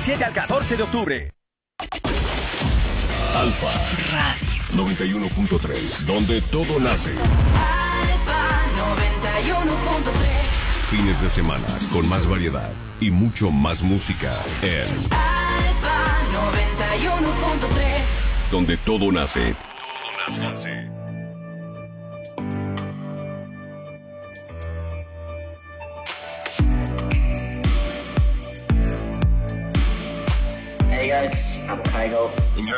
17 al 14 de octubre. Alfa Radio 91.3, donde todo nace. Alfa 91.3. Fines de semana con más variedad y mucho más música en Alfa 91.3, donde todo nace. Hey guys, I'm Kygo.